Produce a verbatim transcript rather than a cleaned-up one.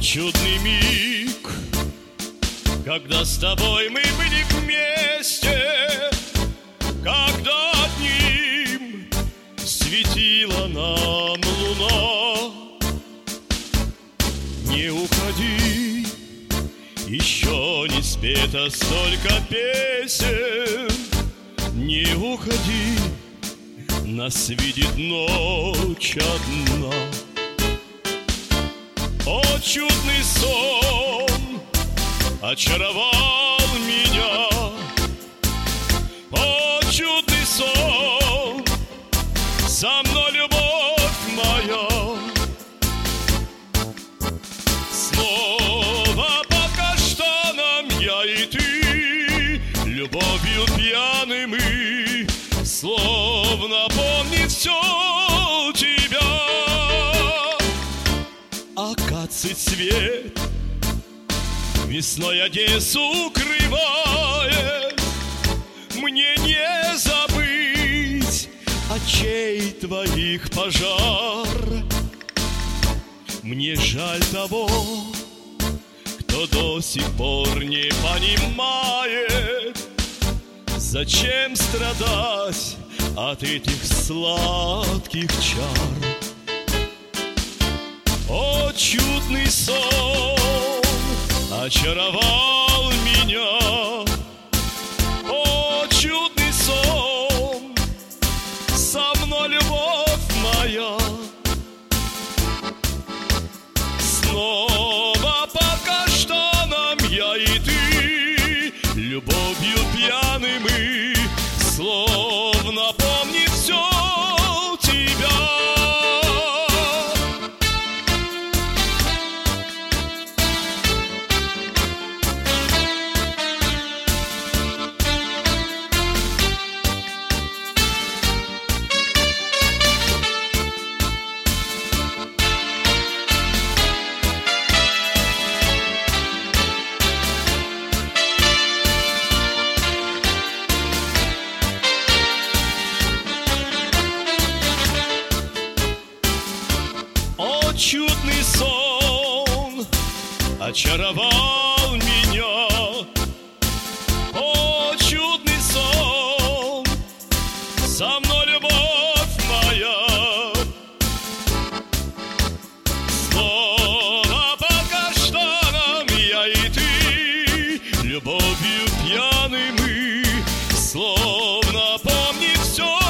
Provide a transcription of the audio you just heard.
чудный миг, когда с тобой мы были вместе, когда одним светила нам луна. Не уходи, еще не спето столько песен. Не уходи, нас видит ночь одна. О, чудный сон очаровал меня. О, чудный сон, со мной любовь моя. Снова по каштанам я и ты, любовью пьяны мы, словно помнит все тебя. Акаций цвет весной Одессу укрывает. Мне не забыть очей твоих пожар. Мне жаль того, кто до сих пор не понимает, зачем страдать от этих сладких чар. О, чудный сон очаровал меня. О, чудный сон, со мной любовь моя. Снова по каштанам я и ты, любовью пьяны мы, словно помнит все тебя. Чудный сон очаровал меня. О, чудный сон, со мной любовь моя. Снова по каштанам я и ты, любовью пьяны мы, словно помнит все